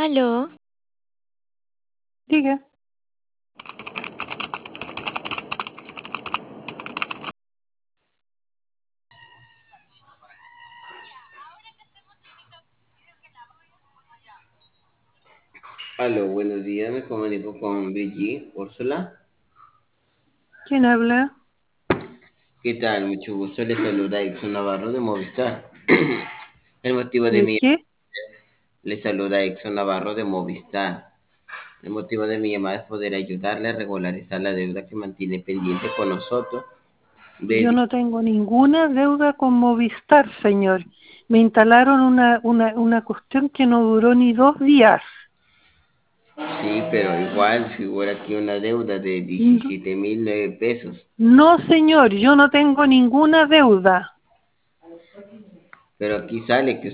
Aló, Diga, Aló, buenos días, me comunico con Brigitte Úrsula. ¿quién habla? ¿Qué tal? Mucho gusto, le saluda Exxon Navarro de Movistar. El motivo de ¿De mi qué? Le saluda Exxon Navarro de Movistar. El motivo de mi llamada es poder ayudarle a regularizar la deuda que mantiene pendiente con nosotros. Yo De- no tengo ninguna deuda con Movistar, señor. Me instalaron una cuestión que no duró ni 2 días. Sí, pero igual figura aquí una deuda de No, 17.009 pesos. no, señor, yo no tengo ninguna deuda. Pero aquí sale que